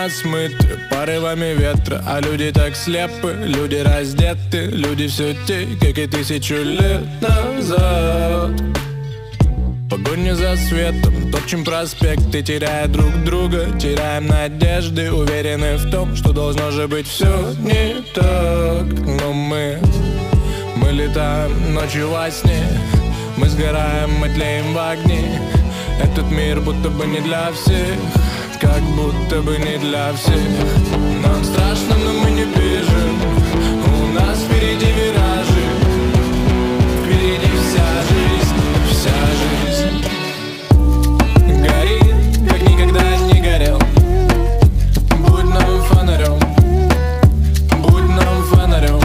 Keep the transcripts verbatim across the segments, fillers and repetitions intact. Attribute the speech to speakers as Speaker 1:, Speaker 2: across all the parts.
Speaker 1: нас смыты порывами ветра, а люди так слепы, люди раздеты, люди все те, как и тысячу лет назад. Погоня за светом, топчем проспекты, теряя друг друга, теряем надежды, уверены в том, что должно же быть все не так. Но мы, мы летаем ночью во сне, мы сгораем, мы тлеем в огне. Этот мир будто бы не для всех, как будто бы не для всех. Нам страшно, но мы не бежим, у нас впереди виражи, впереди вся жизнь, вся жизнь. Гори, как никогда не горел, будь нам фонарем, будь нам фонарем.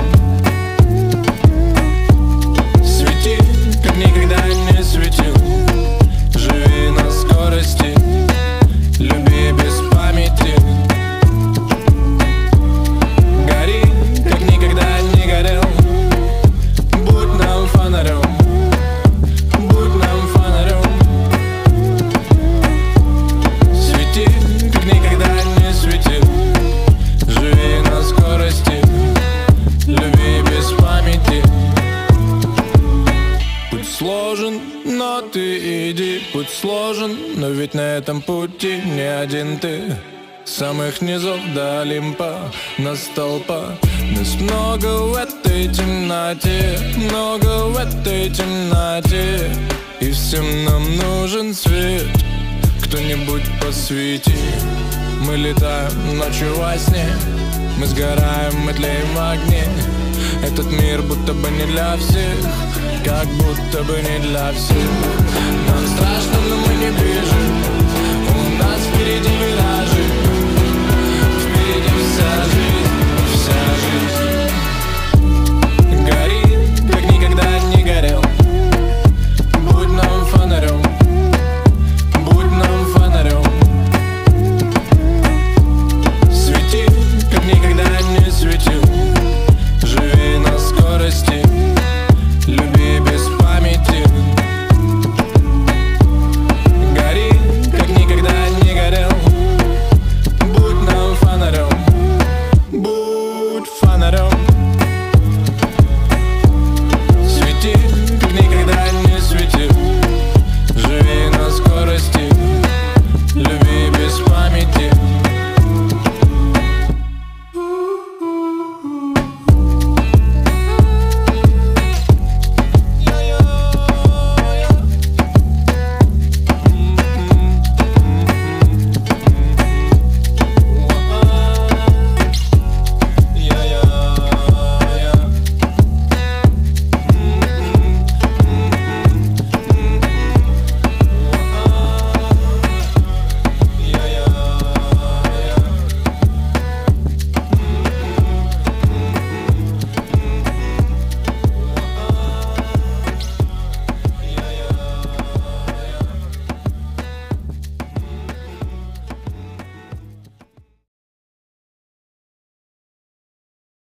Speaker 1: Свети, как никогда не светил, живи на скорости, люби без памяти. Гори, как никогда не горел, будь нам фонарем, будь нам фонарем. Свети, как никогда не светил, живи на скорости, люби без памяти. Путь сложен, но ты иди, путь сложен, но ведь на этом пути не один ты. С самых низов до Олимпа, на столпа. Нас много в этой темноте, много в этой темноте. И всем нам нужен свет, кто-нибудь посвети. Мы летаем ночью во сне, мы сгораем, мы тлеем в огне. Этот мир будто бы не для всех, как будто бы не для всех. Нам страшно, но мы не бежим, у нас впереди виражи, впереди вся жизнь.